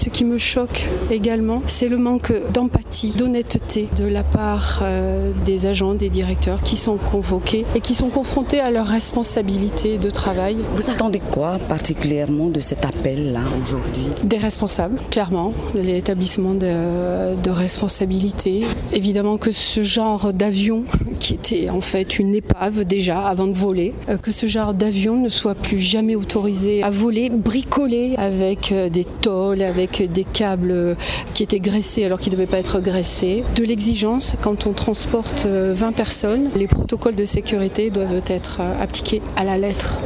ce qui me choque également, c'est le manque d'empathie, d'honnêteté de la part des agents, des directeurs qui sont convoqués et qui sont confrontés à leurs responsabilités de travail. Vous attendez quoi particulièrement de cet appel-là aujourd'hui? Des responsables, clairement, l'établissement de responsabilité. Évidemment que ce genre d'avion, qui était en fait une épave déjà avant de voler, que ce genre d'avion ne soit plus jamais autorisé à voler, bricolé avec des tôles, avec des câbles qui étaient graissés alors qu'ils ne devaient pas être graissés. De l'exigence, quand on transporte 20 personnes, les protocoles de sécurité doivent être appliqués à la lettre.